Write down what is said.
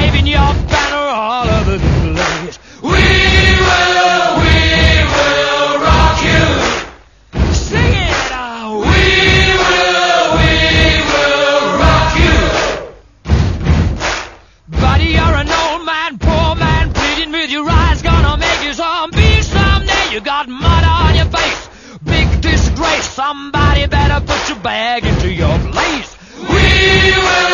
waving your banner all over the place. We will rock you. Sing it out. We will rock you. Buddy, you're an old man, poor man, pleading with your eyes, gonna make you zombie someday. You got mud on your face, big disgrace. Somebody better put your bag into your place. We will